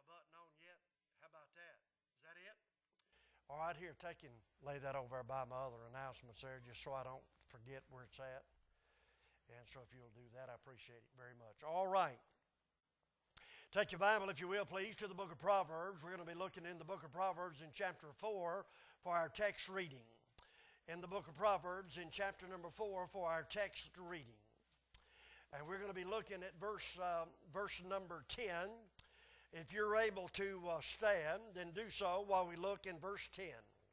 button on yet? How about that? Is that it? All right, here, take and lay that over there by my other announcements there just so I don't forget where it's at. And so if you'll do that, I appreciate it very much. All right. Take your Bible, if you will, please, to the book of Proverbs. We're going to be looking in the book of Proverbs in chapter 4 for our text reading. In the book of Proverbs in chapter number 4 for our text reading. And we're going to be looking at verse number 10. If you're able to stand, then do so while we look in verse 10.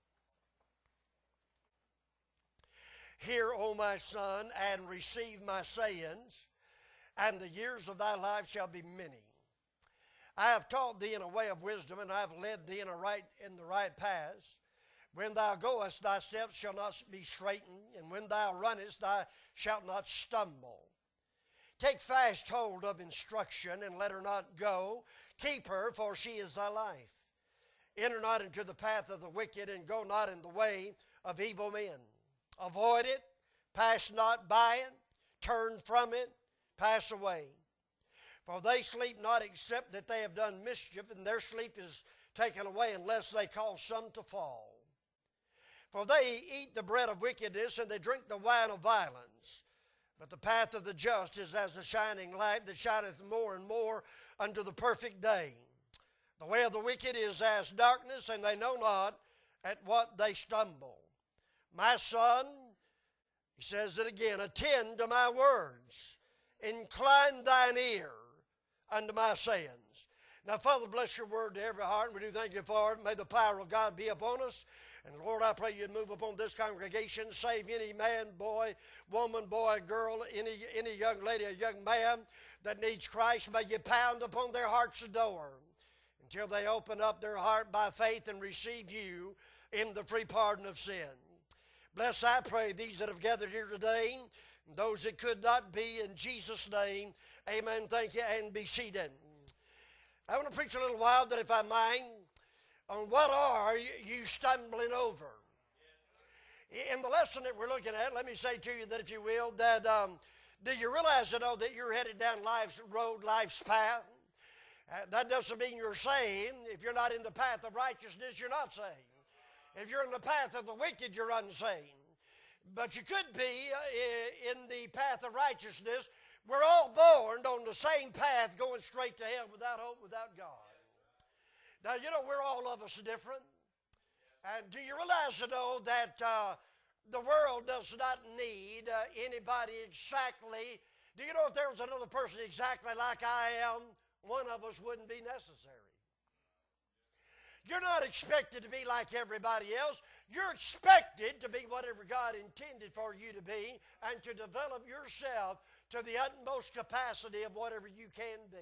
Hear, O my son, and receive my sayings, and the years of thy life shall be many. I have taught thee in a way of wisdom, and I have led thee in the right paths. When thou goest, thy steps shall not be straitened, and when thou runnest, thou shalt not stumble. Take fast hold of instruction, and let her not go. Keep her, for she is thy life. Enter not into the path of the wicked, and go not in the way of evil men. Avoid it, pass not by it, turn from it, pass away. For they sleep not except that they have done mischief, and their sleep is taken away unless they cause some to fall. For they eat the bread of wickedness, and they drink the wine of violence. But the path of the just is as a shining light that shineth more and more unto the perfect day. The way of the wicked is as darkness, and they know not at what they stumble. My son, he says it again, attend to my words. Incline thine ear unto my sayings. Now, Father, bless your word to every heart, and we do thank you for it. May the power of God be upon us. And Lord, I pray you'd move upon this congregation, save any man, boy, woman, boy, girl, any young lady, a young man that needs Christ. May you pound upon their heart's door until they open up their heart by faith and receive you in the free pardon of sin. Bless, I pray, these that have gathered here today, and those that could not be, in Jesus' name. Amen. Thank you, and be seated. I want to preach a little while, that if I mind, on what are you stumbling over. In the lesson that we're looking at, let me say to you that, if you will, that do you realize that you're headed down life's road, life's path? That doesn't mean you're saved. If you're not in the path of righteousness, you're not saved. If you're in the path of the wicked, you're unsaved. But you could be in the path of righteousness. We're all born on the same path, going straight to hell without hope, without God. Now, you know, we're all of us different. And do you realize, that the world does not need anybody exactly? Do you know if there was another person exactly like I am, one of us wouldn't be necessary? You're not expected to be like everybody else. You're expected to be whatever God intended for you to be, and to develop yourself to the utmost capacity of whatever you can be.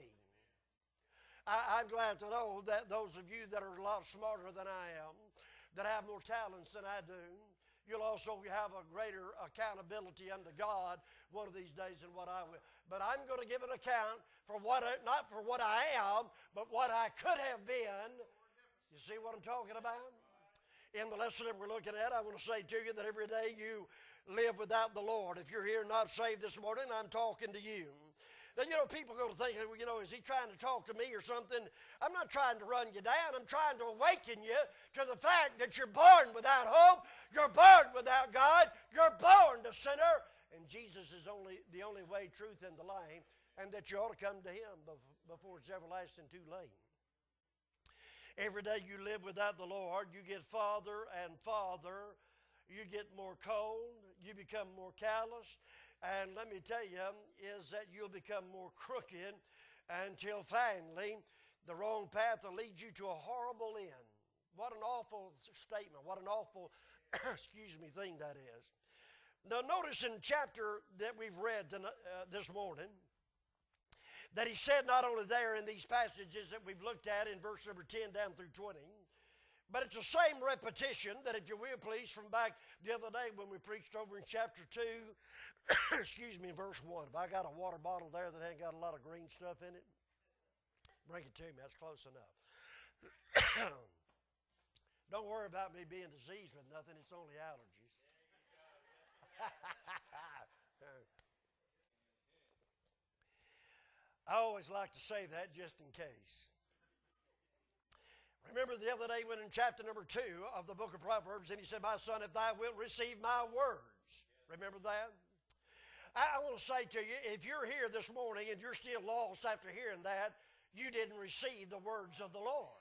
I'm glad to know that those of you that are a lot smarter than I am, that have more talents than I do, you'll also have a greater accountability unto God one of these days than what I will. But I'm going to give an account for not for what I am, but what I could have been. You see what I'm talking about? In the lesson that we're looking at, I want to say to you that every day you live without the Lord. If you're here not saved this morning, I'm talking to you. Now, people go to think, is he trying to talk to me or something? I'm not trying to run you down. I'm trying to awaken you to the fact that you're born without hope. You're born without God. You're born a sinner. And Jesus is the only way, truth, and the life. And that you ought to come to him before it's everlasting too late. Every day you live without the Lord, you get farther and farther. You get more cold. You become more callous. And let me tell you, is that you'll become more crooked until finally the wrong path will lead you to a horrible end. What an awful statement. What an awful, thing that is. Now notice in the chapter that we've read this morning, that he said not only there in these passages that we've looked at in verse number 10 down through 20, but it's the same repetition that, if you will please, from back the other day when we preached over in chapter 2, verse 1. If I got a water bottle there that ain't got a lot of green stuff in it, bring it to me. That's close enough. Don't worry about me being diseased with nothing. It's only allergies. I always like to say that just in case. Remember the other day when in chapter number 2 of the book of Proverbs, and he said, my son, if thou wilt receive my words. Remember that? I want to say to you, if you're here this morning and you're still lost after hearing that, you didn't receive the words of the Lord.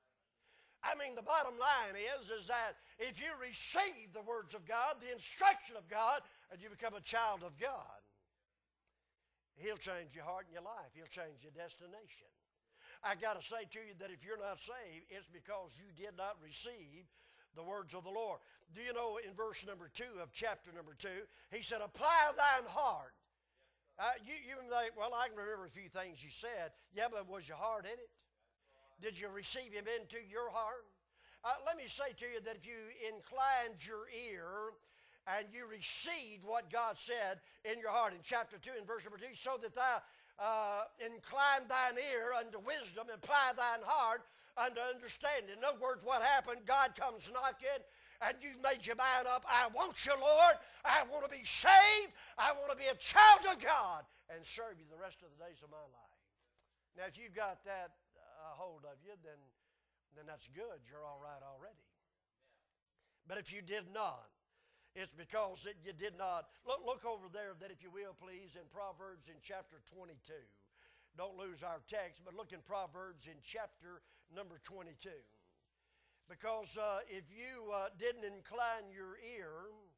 I mean, the bottom line is that if you receive the words of God, the instruction of God, and you become a child of God, He'll change your heart and your life. He'll change your destination. I got to say to you that if you're not saved, it's because you did not receive the words of the Lord. Do you know in verse number 2 of chapter number 2, he said, apply thine heart. You think, well, I can remember a few things you said. Yeah, but was your heart in it? Did you receive him into your heart? Let me say to you that if you inclined your ear and you received what God said in your heart in chapter 2 and verse number 2, so that thou incline thine ear unto wisdom and apply thine heart unto understanding. In other words, what happened, God comes knocking, and you've made your mind up, I want you, Lord. I want to be saved. I want to be a child of God and serve you the rest of the days of my life. Now, if you got that hold of you, then that's good. You're all right already. But if you did not, it's because that you did not. Look over there, that if you will, please, in Proverbs in chapter 22. Don't lose our text, but look in Proverbs in chapter number 22. Because if you didn't incline your ear,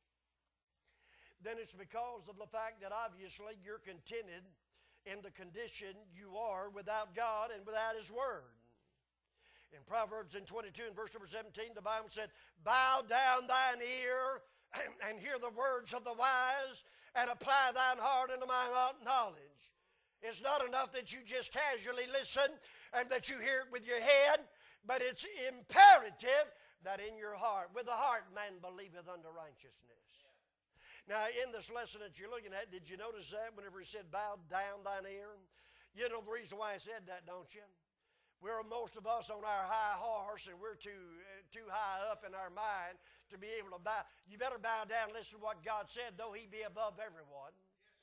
then it's because of the fact that obviously you're contented in the condition you are without God and without His Word. In Proverbs in 22 and verse number 17, the Bible said, bow down thine ear and hear the words of the wise, and apply thine heart unto my knowledge. It's not enough that you just casually listen and that you hear it with your head, but it's imperative that in your heart, with the heart man believeth unto righteousness. Now, in this lesson that you're looking at, did you notice that whenever he said, bow down thine ear? You know the reason why he said that, don't you? We're most of us on our high horse, and we're too high up in our mind to be able to bow. You better bow down and listen to what God said, though He be above everyone.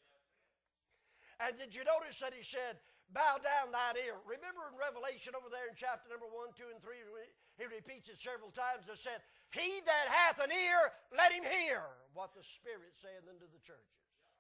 And did you notice that He said, bow down thine ear? Remember in Revelation over there in chapter number 1, 2, and 3, He repeats it several times. It said, he that hath an ear, let him hear what the Spirit saith unto the churches.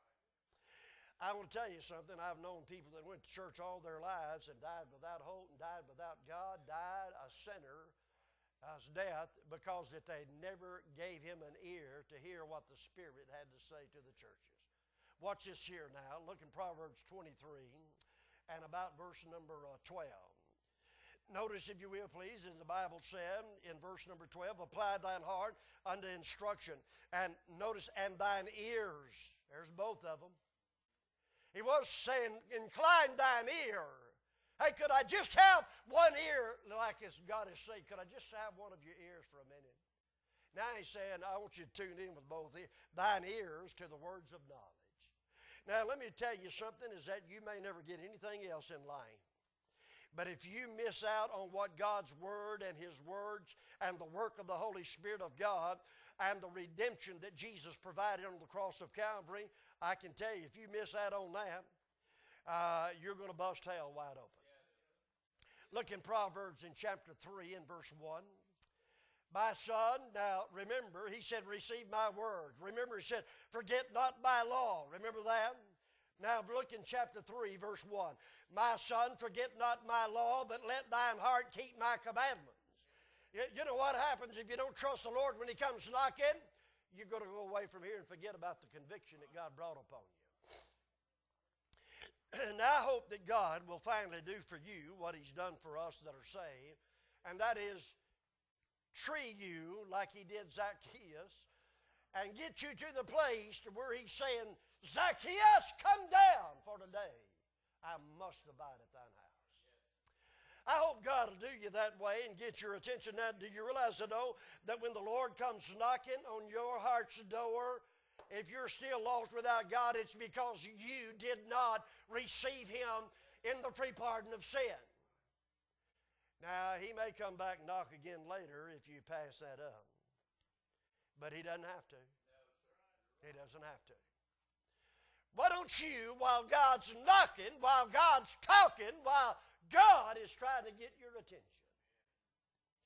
I want to tell you something. I've known people that went to church all their lives and died without hope and died without God, died a sinner's death because that they never gave him an ear to hear what the Spirit had to say to the churches. Watch this here now. Look in Proverbs 23 and about verse number 12. Notice, if you will, please, as the Bible said in verse number 12, apply thine heart unto instruction. And notice, and thine ears. There's both of them. He was saying, incline thine ear. Hey, could I just have one ear, like as God is saying, could I just have one of your ears for a minute? Now he's saying, I want you to tune in with both thine ears to the words of knowledge. Now let me tell you something, is that you may never get anything else in life. But if you miss out on what God's Word and His words and the work of the Holy Spirit of God and the redemption that Jesus provided on the cross of Calvary, I can tell you, if you miss out on that, you're going to bust hell wide open. Look in Proverbs in chapter 3 and verse 1. My son, now remember, he said, receive my words. Remember, he said, forget not my law. Remember that? Now look in chapter 3, verse 1. My son, forget not my law, but let thine heart keep my commandments. You know what happens if you don't trust the Lord when He comes knocking? You're going to go away from here and forget about the conviction that God brought upon you. And I hope that God will finally do for you what He's done for us that are saved, and that is tree you like He did Zacchaeus and get you to the place to where He's saying, Zacchaeus, come down, for today I must abide at thine house. I hope God will do you that way and get your attention. Now, do you realize that when the Lord comes knocking on your heart's door, if you're still lost without God, it's because you did not receive Him in the free pardon of sin. Now, He may come back and knock again later if you pass that up. But He doesn't have to. He doesn't have to. Why don't you, while God's knocking, while God's talking, while God is trying to get your attention,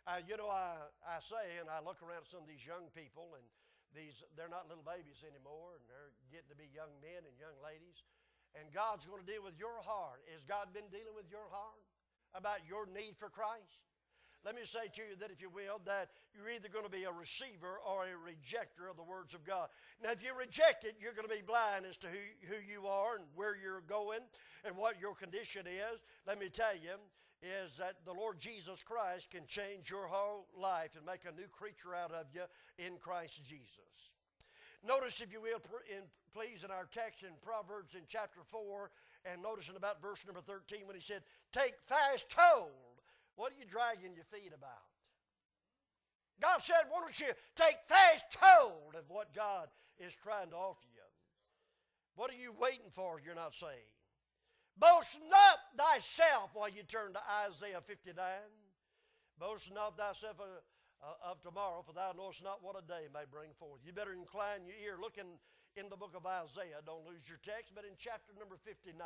I say, and I look around at some of these young people, and they're not little babies anymore, and they're getting to be young men and young ladies. And God's going to deal with your heart. Has God been dealing with your heart about your need for Christ? Let me say to you that, if you will, that you're either going to be a receiver or a rejecter of the words of God. Now, if you reject it, you're going to be blind as to who you are and where you're going and what your condition is. Let me tell you, is that the Lord Jesus Christ can change your whole life and make a new creature out of you in Christ Jesus. Notice, if you will, please, in our text in Proverbs in chapter 4, and notice in about verse number 13 when he said, take fast hold. What are you dragging your feet about? God said, why don't you take fast hold of what God is trying to offer you? What are you waiting for if you're not saved? Boast not thyself, while you turn to Isaiah 59. Boast not thyself of tomorrow, for thou knowest not what a day may bring forth. You better incline your ear. Look in the book of Isaiah. Don't lose your text, but in chapter number 59.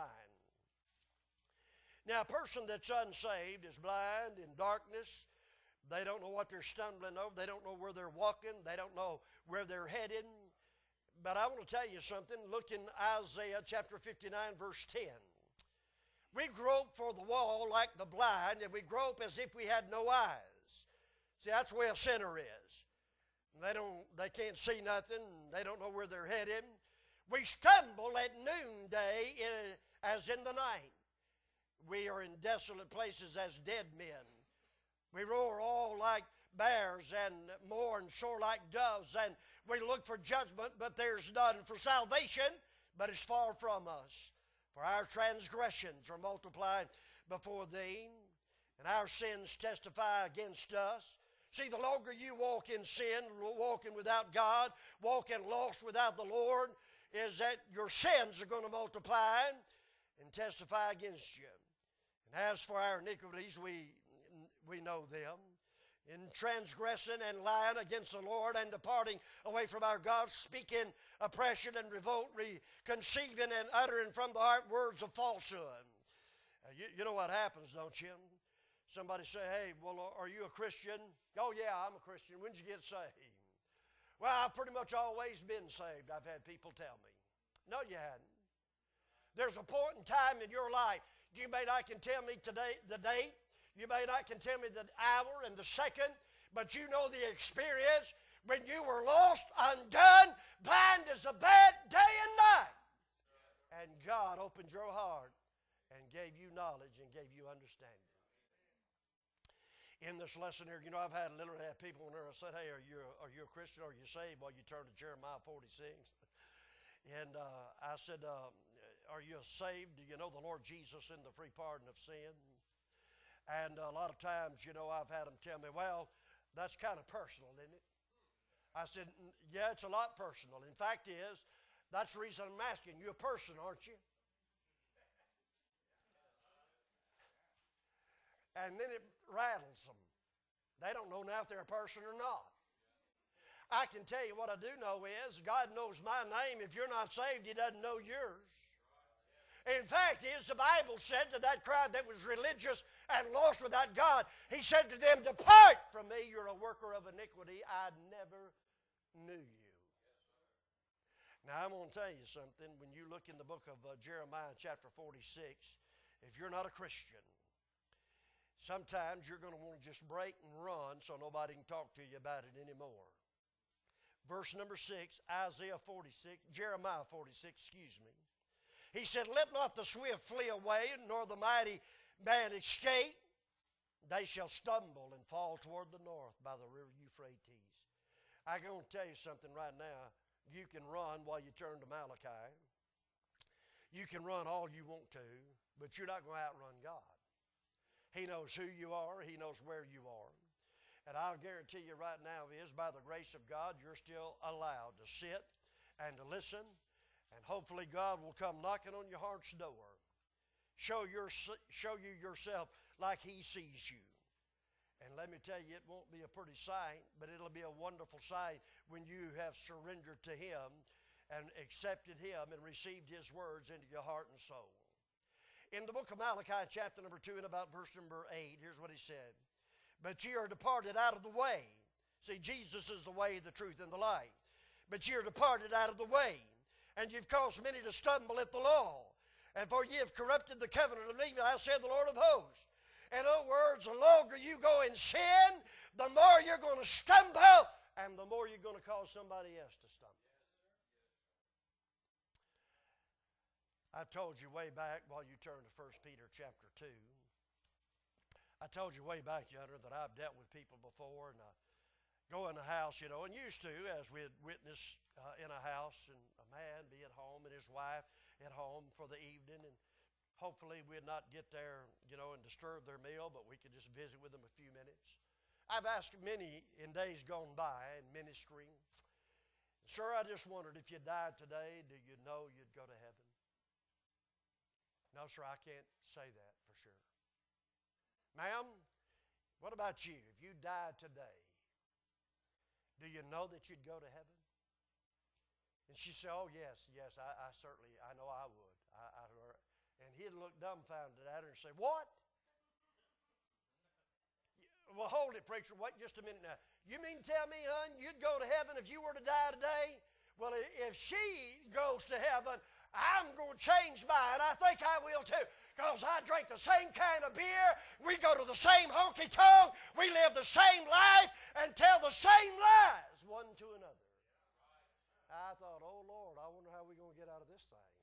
Now, a person that's unsaved is blind in darkness. They don't know what they're stumbling over. They don't know where they're walking. They don't know where they're headed. But I want to tell you something. Look in Isaiah chapter 59, verse 10. We grope for the wall like the blind, and we grope as if we had no eyes. See, that's the way a sinner is. They can't see nothing. They don't know where they're headed. We stumble at noonday as in the night. We are in desolate places as dead men. We roar all like bears and mourn sore like doves, and we look for judgment, but there's none, for salvation, but it's far from us. For our transgressions are multiplied before thee, and our sins testify against us. See, the longer you walk in sin, walking without God, walking lost without the Lord, is that your sins are going to multiply and testify against you. And as for our iniquities, we know them. In transgressing and lying against the Lord and departing away from our God, speaking oppression and revolt, conceiving and uttering from the heart words of falsehood. You know what happens, don't you? Somebody say, hey, well, are you a Christian? Oh, yeah, I'm a Christian. When did you get saved? Well, I've pretty much always been saved, I've had people tell me. No, you hadn't. There's a point in time in your life. You may not can tell me today the date. You may not can tell me the hour and the second, but you know the experience when you were lost, undone, blind as a bat, day and night. And God opened your heart and gave you knowledge and gave you understanding. In this lesson here, I've literally had people when I said, hey, are you a Christian? Are you saved? Well, you turn to Jeremiah 46. And I said, are you saved? Do you know the Lord Jesus in the free pardon of sin? And a lot of times, I've had them tell me, well, that's kind of personal, isn't it? I said, yeah, it's a lot personal. In fact that's the reason I'm asking. You're a person, aren't you? And then it rattles them. They don't know now if they're a person or not. I can tell you what I do know is God knows my name. If you're not saved, He doesn't know yours. In fact, the Bible said to that crowd that was religious and lost without God, He said to them, depart from me, you're a worker of iniquity. I never knew you. Now, I'm going to tell you something. When you look in the book of Jeremiah chapter 46, if you're not a Christian, sometimes you're going to want to just break and run so nobody can talk to you about it anymore. Verse number 6, Jeremiah 46, excuse me. He said, let not the swift flee away, nor the mighty man escape. They shall stumble and fall toward the north by the river Euphrates. I'm going to tell you something right now. You can run while you turn to Malachi. You can run all you want to, but you're not going to outrun God. He knows who you are. He knows where you are. And I'll guarantee you right now by the grace of God, you're still allowed to sit and to listen. And hopefully God will come knocking on your heart's door. Show you yourself like He sees you. And let me tell you, it won't be a pretty sight, but it'll be a wonderful sight when you have surrendered to Him and accepted Him and received His words into your heart and soul. In the book of Malachi, chapter number 2, and about verse number 8, here's what he said. but ye are departed out of the way. See, Jesus is the way, the truth, and the life. But ye are departed out of the way, and you've caused many to stumble at the law. And for ye have corrupted the covenant of Levi, said the Lord of hosts. In other words, the longer you go in sin, the more you're going to stumble, and the more you're going to cause somebody else to stumble. I've told you way back, while you turn to 1 Peter chapter 2, I told you way back, yonder, that I've dealt with people before, and I go in a house, and used to, as we had witnessed in a house, and a man be at home and his wife at home for the evening, and hopefully we'd not get there, and disturb their meal, but we could just visit with them a few minutes. I've asked many in days gone by in ministry, sir, I just wondered, if you died today, do you know you'd go to heaven? No, sir, I can't say that for sure. Ma'am, what about you? If you died today, do you know that you'd go to heaven? And she said, oh, yes, I certainly, I know I would. And he'd look dumbfounded at her and say, what? Well, hold it, preacher. Wait just a minute now. You mean tell me, hon, you'd go to heaven if you were to die today? Well, if she goes to heaven, I'm going to change mine. I think I will too. Because I drink the same kind of beer. We go to the same honky-tonk. We live the same life and tell the same lies one to another. I thought, oh, Lord, I wonder how we're going to get out of this thing.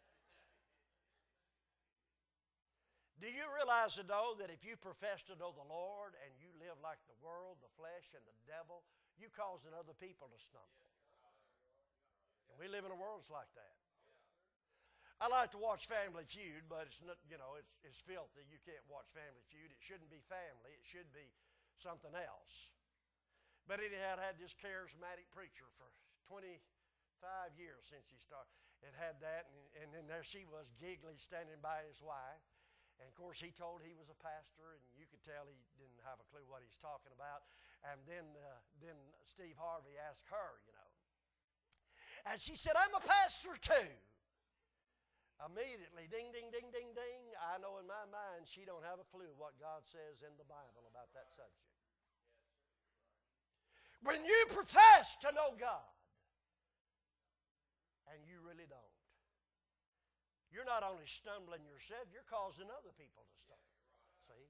Do you realize, though, that if you profess to know the Lord and you live like the world, the flesh, and the devil, you're causing other people to stumble. And we live in a world that's like that. I like to watch Family Feud, but it's not, it's filthy. You can't watch Family Feud. It shouldn't be family. It should be something else. But anyhow, I had this charismatic preacher for 25 years since he started. It had that, and then there she was, giggly, standing by his wife. And, of course, he told he was a pastor, and you could tell he didn't have a clue what he's talking about. And then Steve Harvey asked her, And she said, I'm a pastor too. Immediately, ding, ding, ding, ding, ding, I know in my mind she don't have a clue what God says in the Bible about that subject. When you profess to know God, and you really don't, you're not only stumbling yourself, you're causing other people to stumble. See?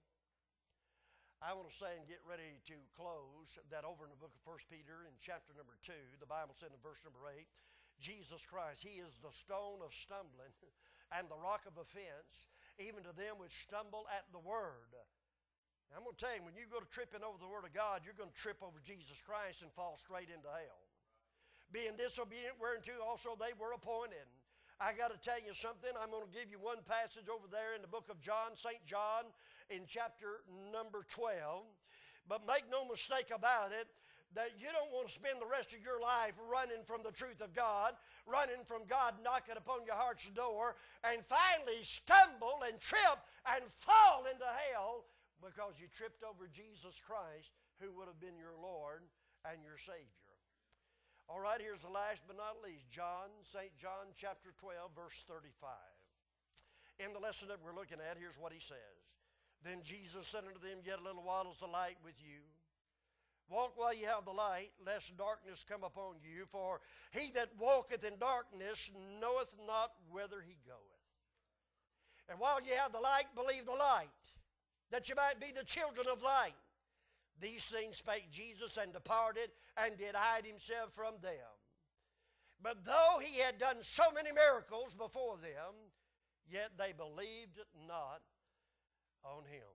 I want to say and get ready to close that over in the book of 1 Peter in chapter number 2, the Bible said in verse number 8, Jesus Christ, He is the stone of stumbling and the rock of offense, even to them which stumble at the word. Now, I'm going to tell you, when you go to tripping over the word of God, you're going to trip over Jesus Christ and fall straight into hell. Being disobedient whereunto also they were appointed. I got to tell you something. I'm going to give you one passage over there in the book of John, St. John, in chapter number 12. But make no mistake about it, that you don't want to spend the rest of your life running from the truth of God, running from God knocking upon your heart's door, and finally stumble and trip and fall into hell because you tripped over Jesus Christ, who would have been your Lord and your Savior. All right, here's the last but not least, St. John chapter 12, verse 35. In the lesson that we're looking at, here's what he says. Then Jesus said unto them, Yet a little while is the light with you. Walk while ye have the light, lest darkness come upon you. For he that walketh in darkness knoweth not whither he goeth. And while ye have the light, believe the light, that ye might be the children of light. These things spake Jesus, and departed, and did hide himself from them. But though he had done so many miracles before them, yet they believed not on him.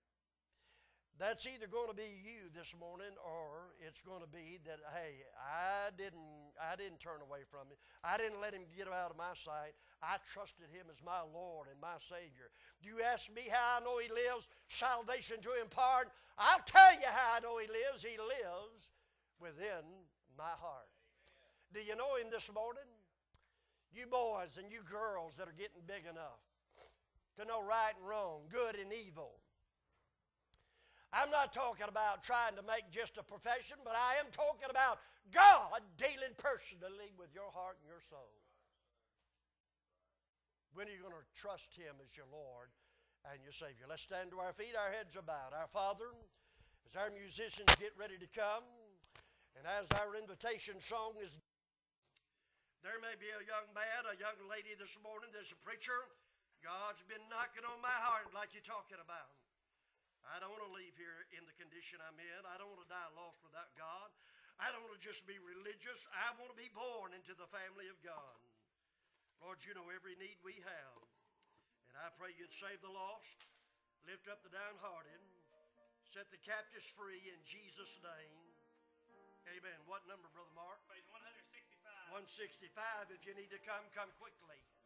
That's either going to be you this morning, or it's going to be that, hey, I didn't turn away from him. I didn't let him get out of my sight. I trusted him as my Lord and my Savior. Do you ask me how I know he lives? Salvation to impart. I'll tell you how I know he lives. He lives within my heart. Do you know him this morning? You boys and you girls that are getting big enough to know right and wrong, good and evil. I'm not talking about trying to make just a profession, but I am talking about God dealing personally with your heart and your soul. When are you going to trust him as your Lord and your Savior? Let's stand to our feet, our heads are bowed. Our Father, As our musicians get ready to come, and as our invitation song is, there may be a young man, a young lady this morning that's a preacher. God's been knocking on my heart like you're talking about. I don't want to leave here in the condition I'm in. I don't want to die lost without God. I don't want to just be religious. I want to be born into the family of God. Lord, you know every need we have. And I pray you'd save the lost, lift up the downhearted, set the captives free in Jesus' name. Amen. What number, Brother Mark? Page 165. 165. If you need to come, come quickly.